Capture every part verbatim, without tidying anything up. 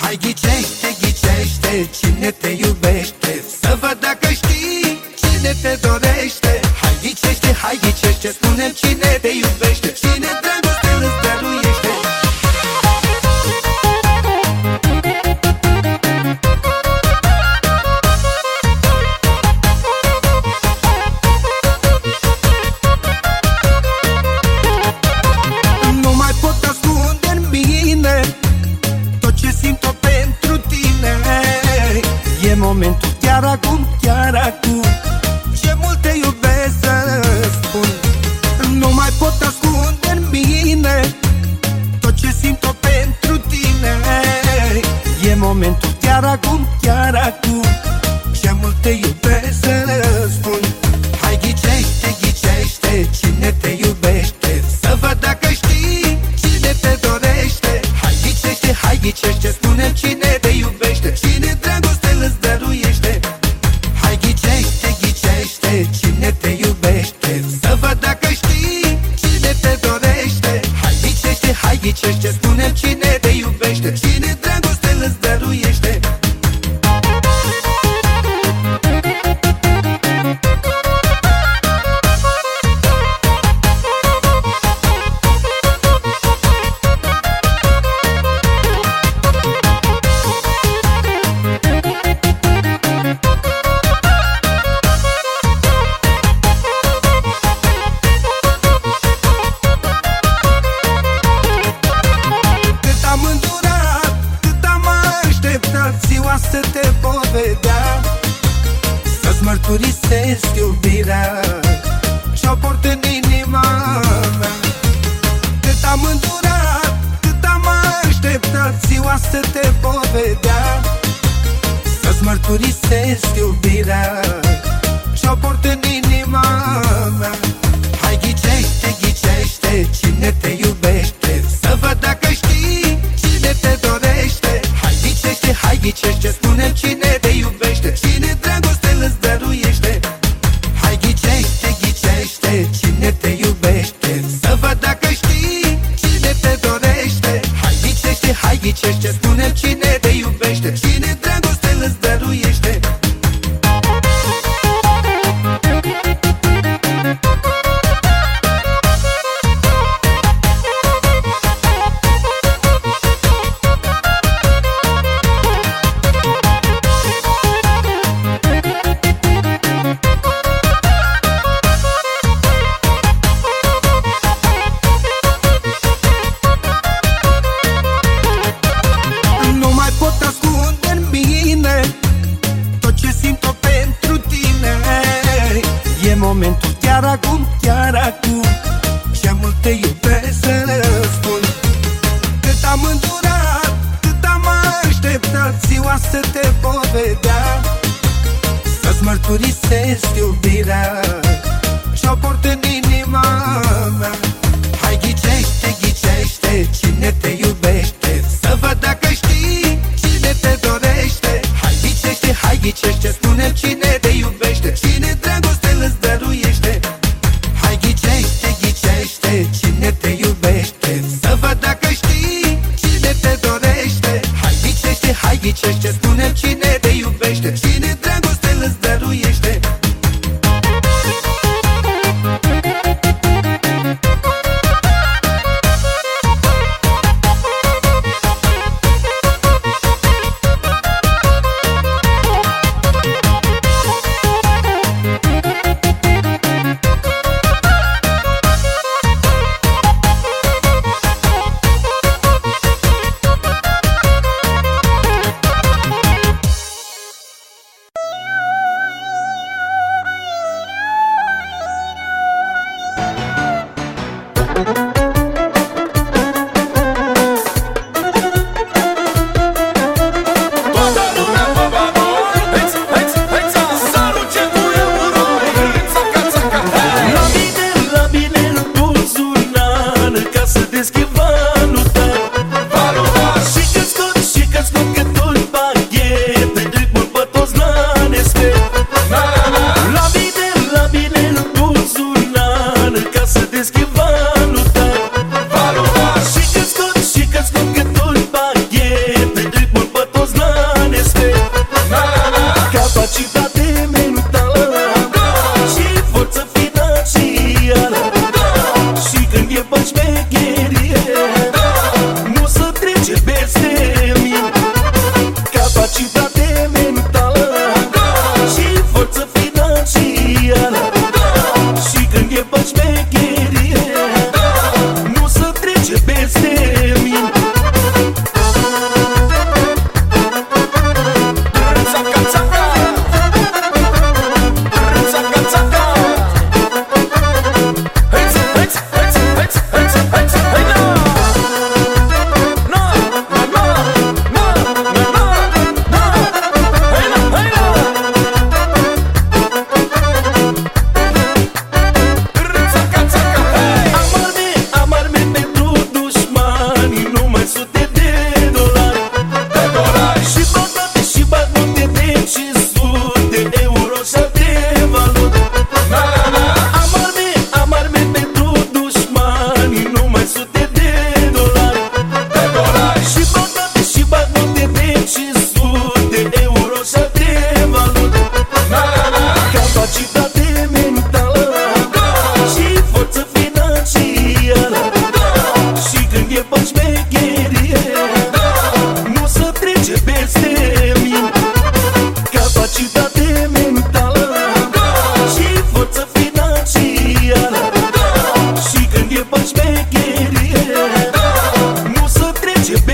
Hai ghicește, ghicește cine te iubește, să văd dacă știi cine te dorește. Hai ghicește, hai ghicește, spune-mi cine te iubește, cine dragoste îți dăruiește. Nu mai pot ascunde în mine tot ce simt-o pentru tine. E momentul chiar acum, chiar acum, ce mult te iubesc să spun. Nu mai pot ascunde în mine tot ce simt-o pentru tine. E momentul chiar acum, chiar acum, ce mult te iubesc să spun. Hai ghicește, ghicește cine te iubește, să văd dacă știi cine te dorește. Hai ghicește, hai ghicește, spune-mi cine te iubește, cine dragoste îți dăruiește. Hai ghicește, ghicește cine te iubește, să văd dacă știi cine te dorește. Hai ghicește, hai ghicește, spune-mi cine te iubește, cine dragoste îți dăruiește. Ziua să te pot vedea, să-ți mărturisesc iubirea ce-o port în inima mea. Cât am îndurat, cât am așteptat, ziua să te pot vedea, să-ți mărturisesc iubirea ce-o port în inima mea. Hai ghicește, ghicește cine te iubește, să văd dacă știi cine te dorește. Hai ghicește, hai ghicește, spune-mi cine te iubește, cine dragoste îți dăruiește. Hai ghicește, ghicește cine te iubește, să văd dacă știi cine te dorește. Hai ghicește, hai ghicește, spune-mi cine te iubește, cine dragoste îți dăruiește. E momentul chiar acum, chiar acum, ce mult te iubesc să spun. Cât am îndurat, cât am așteptat, ziua să te pot vedea, să-ți mărturisesc iubirea ce-o port în inima mea. Hai ghicește, ghicește cine te iubește, să văd dacă știi cine te dorește. Hai ghicește, hai ghicește, spune-mi cine te iubește, cine dragoste îți dăruiește. Hai ghicește, ghicește cine te iubește, să văd dacă știi cine te dorește. Hai ghicește, hai ghicește, spune-mi cine te iubește, cine dragoste îți dăruiește.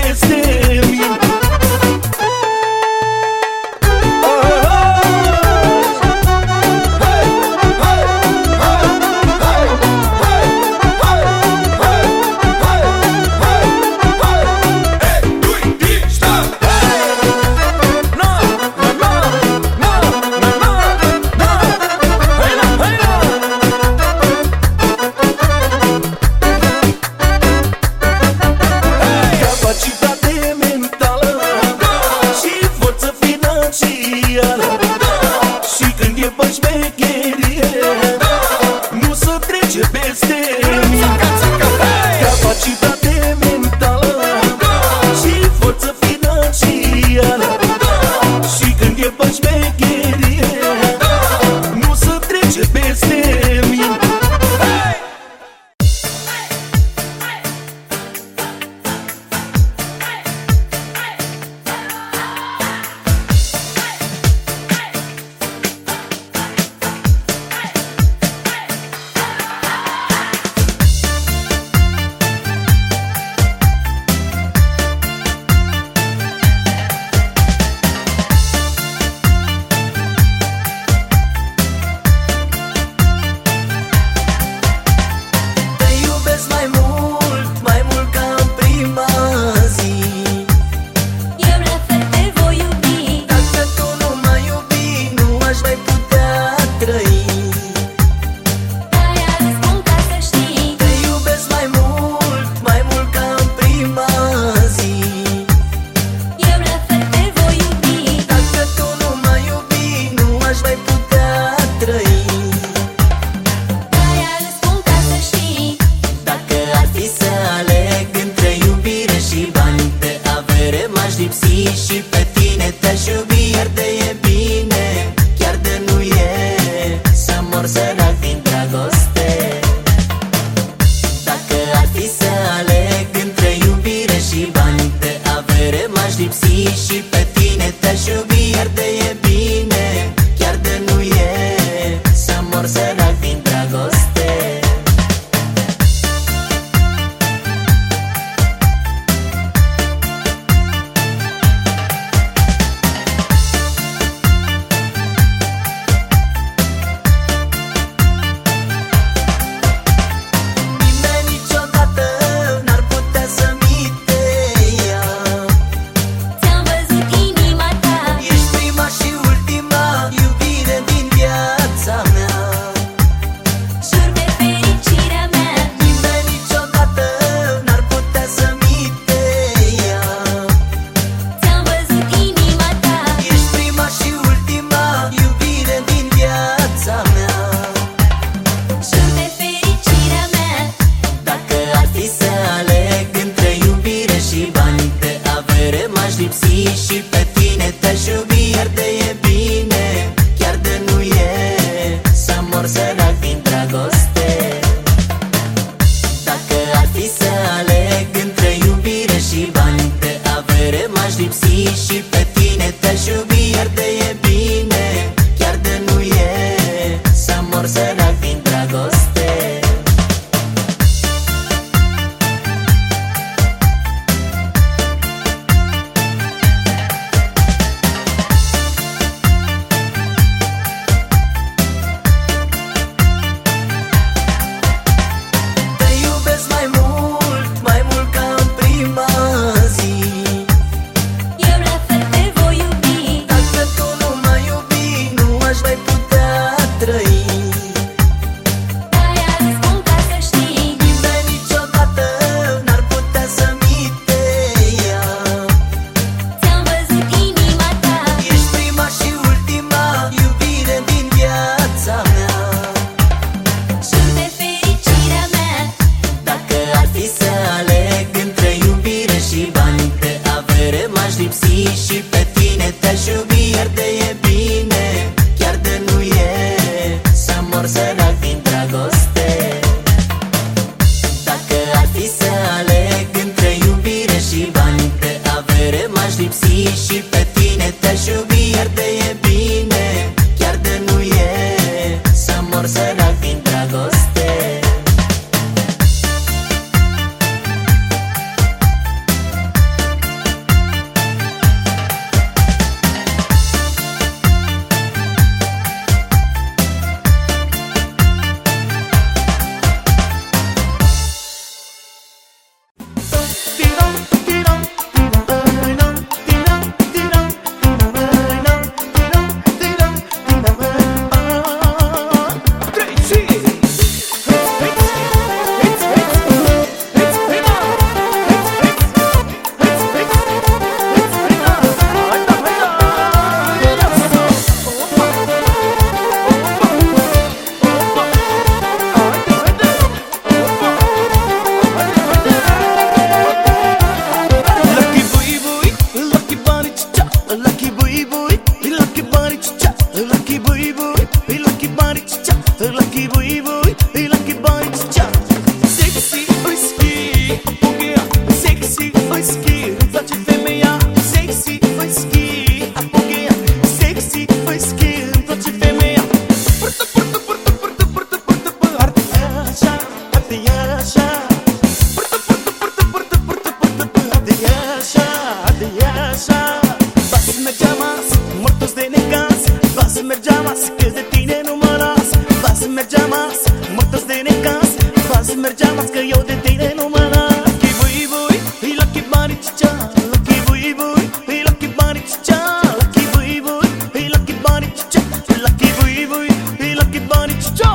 peste mine. de așa. Ba să mergeam azi, mortos de necaz. Ba să mergeam azi, că de tine nu mă las. Ba să mergeam azi, mortos de necaz. Ba să mergeam azi, că eu de tine nu mă las. Lucky bui bui, îi lucky bari cicea. Lucky bui bui, îi lucky bari cicea. Lucky bui bui, îi lucky bari cicea. Lucky bui bui, îi lucky bari cicea.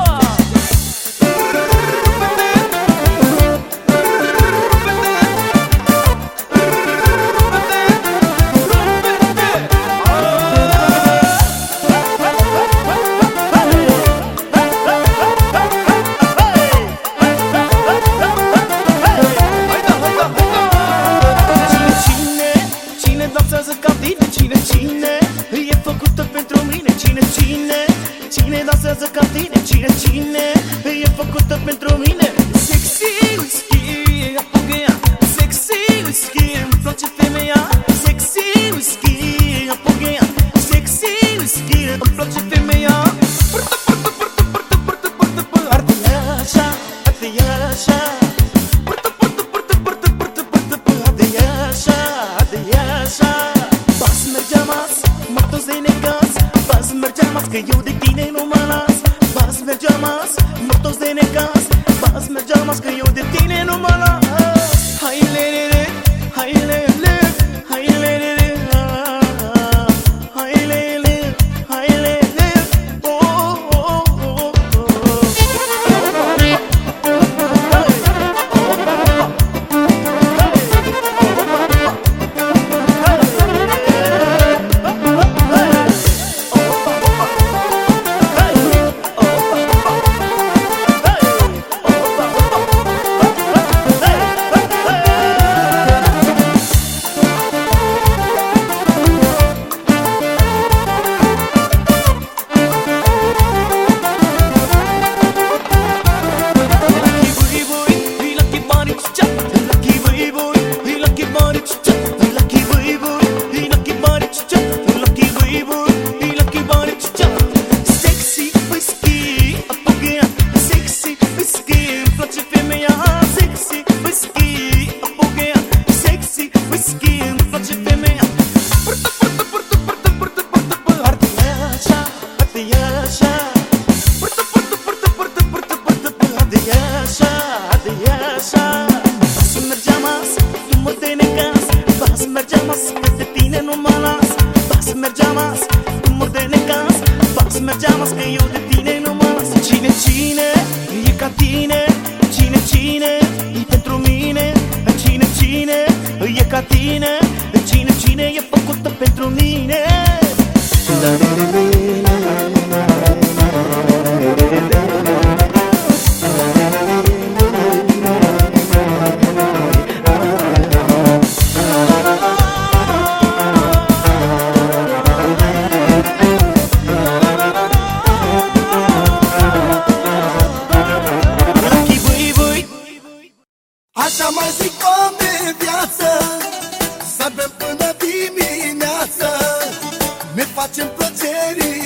Cine, cine e făcută pentru mine? Cine, cine, cine dansează ca tine? Cine, cine e făcută pentru mine? Sexy whisky, apogea. Sexy whisky, îmi place femeia. Sexy whisky, apogea. Sexy whisky, îmi place femeia. Purtă, purtă, purtă, purtă, purtă, purtă, purtă. Arde așa, arde așa. Purtă, purtă, purtă, purtă, purtă, purtă, purtă. Arde așa, arde așa. Ba să mergeam azi, mortos de necaz. Ba să mergeam azi, că eu de tine nu mă las. Ba să mergeam azi, mortos de necaz. Ba să mergeam azi, că eu de tine nu mă las. Hai lelele, hai lelele, hai lelele, hai lelele, hai lelele, oh, oh, oh, oh. Cine, cine e ca tine? Cine, cine e pentru mine? Cine, cine e ca tine? Cine, cine e făcută pentru mine? Așa mai zic oameni viață, să bem până dimineață, ne facem plăceri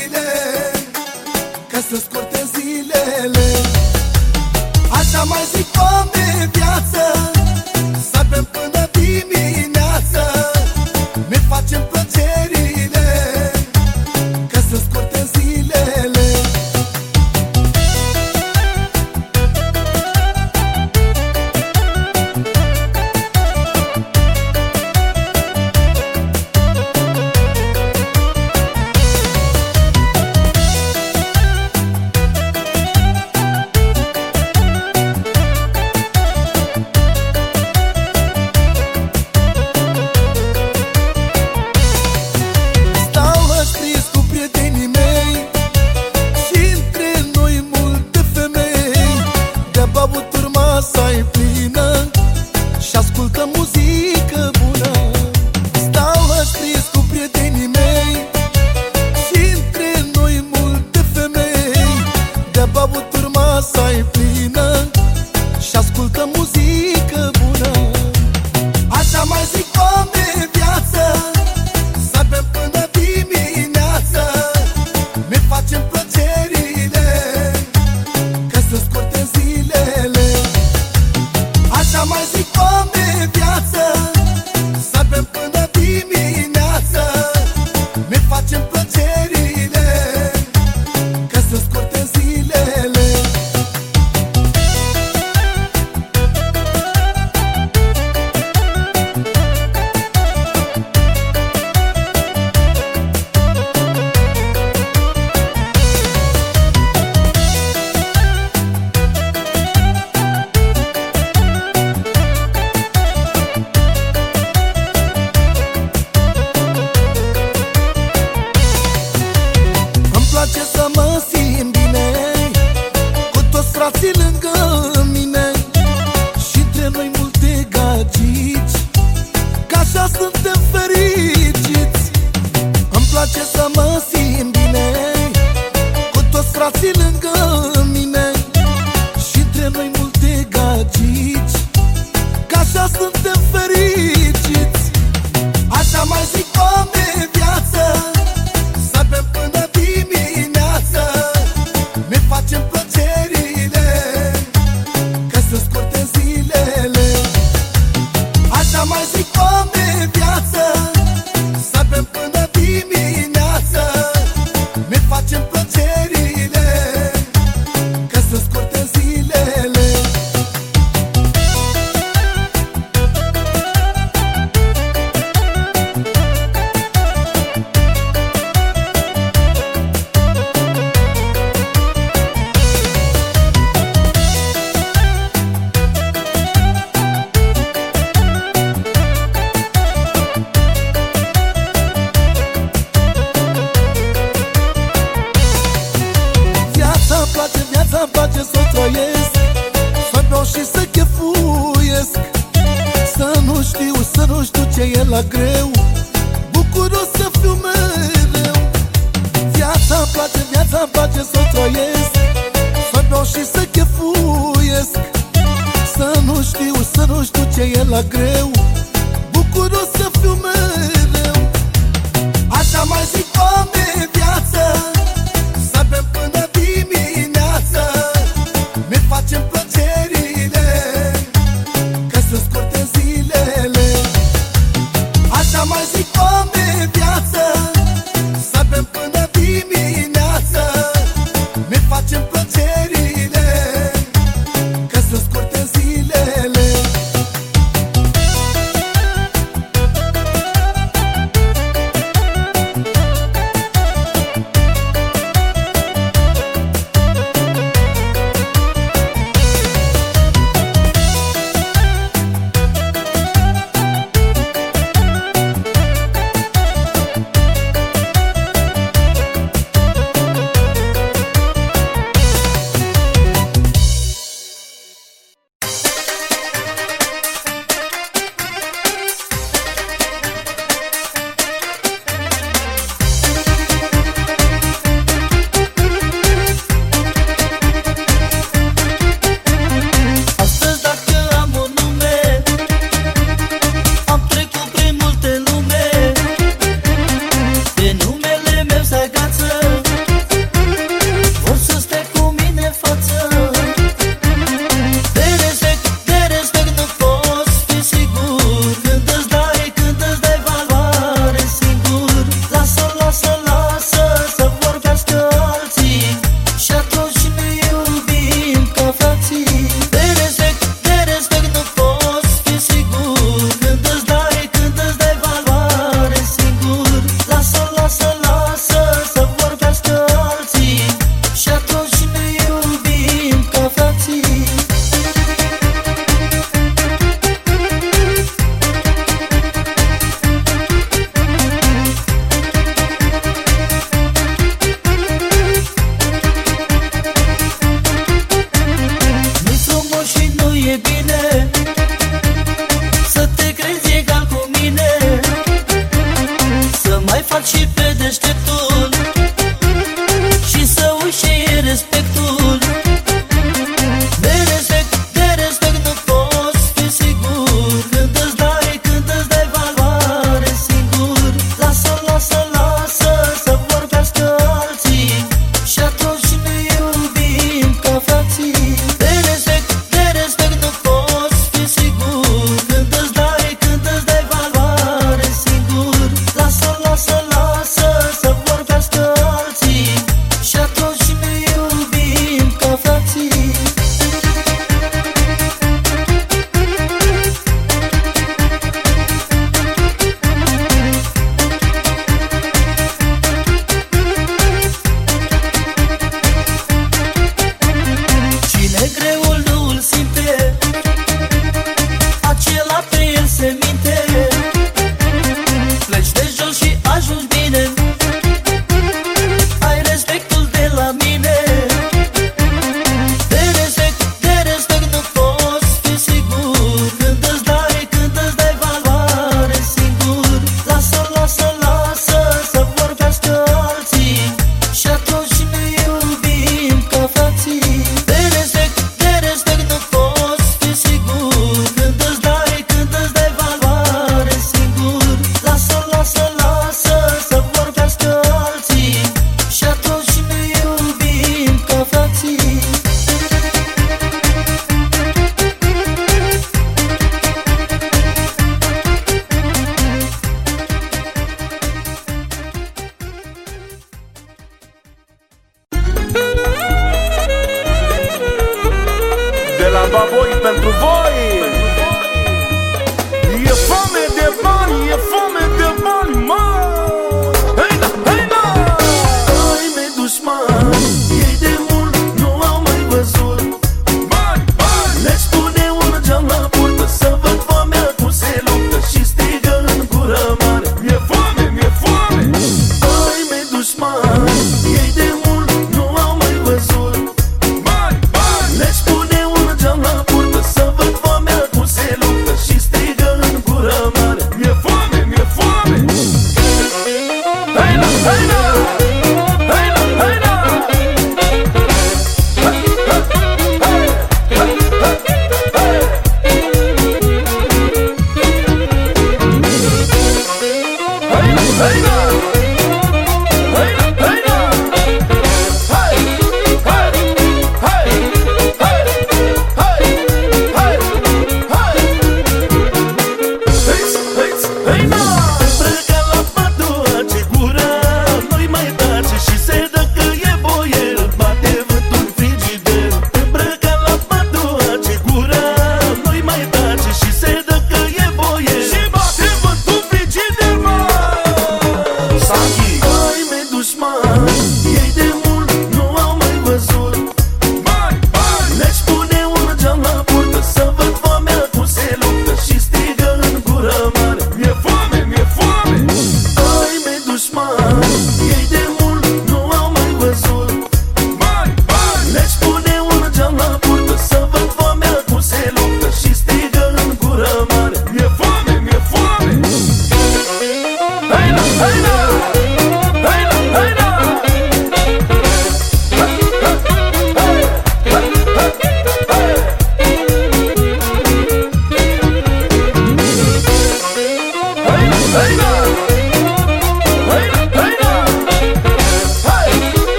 suntem fericiți. Îmi place să mă simt bine cu toți frații lângă mine și între noi multe gagici, că așa suntem fericiți. Așa mai zic, oameni, viață, să bem până dimineață, ne facem plăcerile, că sunt scurte zilele. Așa mai zic, oameni, viață, să bem până dimineață, ne facem plăcerile, că sunt scurte zilele. Viața-mi place să o trăiesc, să beau și să chefuiesc, să nu știu, să nu știu ce e la greu, bucuros să fiu mereu. Viața-mi place, viața-mi place să o trăiesc, să beau și să chefuiesc, să nu știu, să nu știu ce e la greu, bucuros să fiu mereu. Așa mai zic, oameni, viață, să bem până dimineață, ne facem plăcerile, că sunt scurte zilele. Așa mai zic, oameni, viață, să bem până dimineață, ne facem plăcerile, că sunt scurte zilele.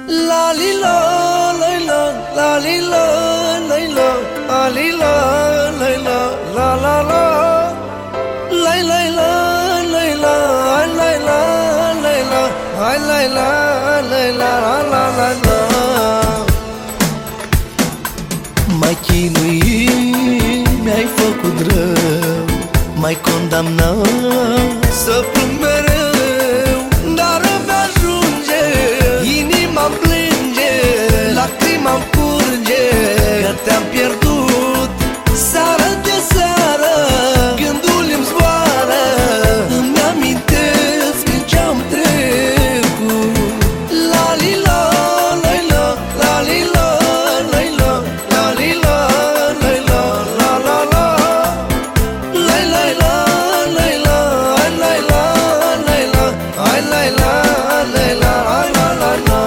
La li la la la la li la la la la li la la la la la la la la la la la la la la la hai la la la la la la la. Mai chinuit, mi-ai făcut rău, mai condamnat să plâng mereu, dar îmi ajunge, inima-mi plânge, lacrima-mi curge, că te-am pierdut. Seară de seară, gândul-mi zboară, îmi amintesc ce-am trecut. La li la la la la li la la la la li la la la la la la la la la la la la la la la hai la la la la la la la.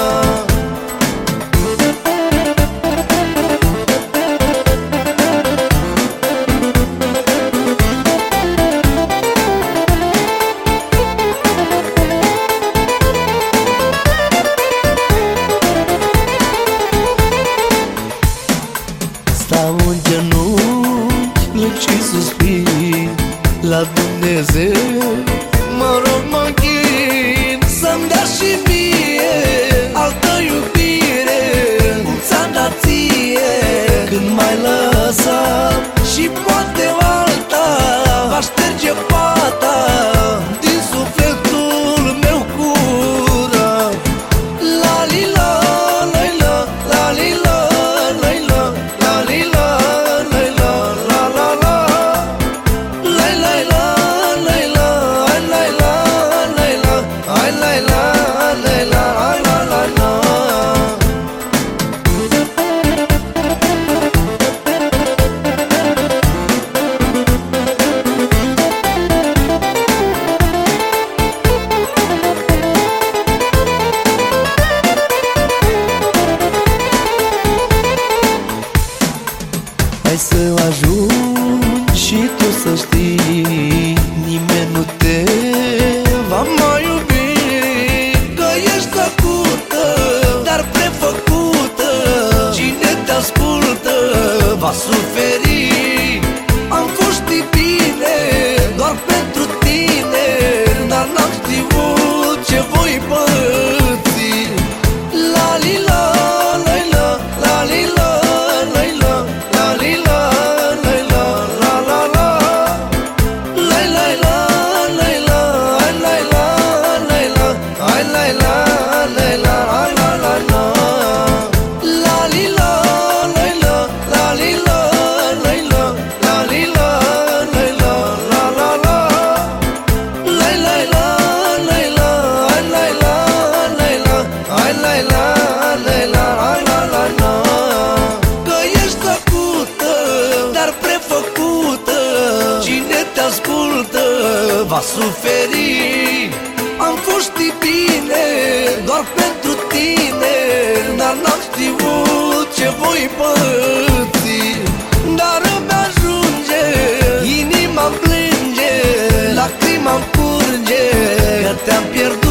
Stau în genunchi, plâng și suspin la Dumnezeu, mă rog, mă închin să-mi dea și mie altă iubire, cum ți-am dat ție când m-ai lăsat. Și poate alta va șterge pata din sufletul meu curat. La li la la la la li la la la la li la la la la la la la la la la la la la la hai la la la la la la la. Hai să ajungi și tu să știi, nimeni nu te va mai iubi, că ești tăcută, dar prefăcută, cine te ascultă va suferi. Am fost bine doar pentru tine, dar n-am știut ce voi păți. La li la la la la li la la la la li la la la la la la la la la la la la la la la hai la la la la la la la. La li la la la la li la la la la li la la la la la la la la la la la la la la hai la la la la la la la. Că ești tăcută, dar prefăcută, cine te ascultă va suferi. Am fost bine doar pentru tine, dar n-am știut ce voi păți. Dar îmi ajunge, inima-mi plânge, lacrima-mi curge, că te-am pierdut.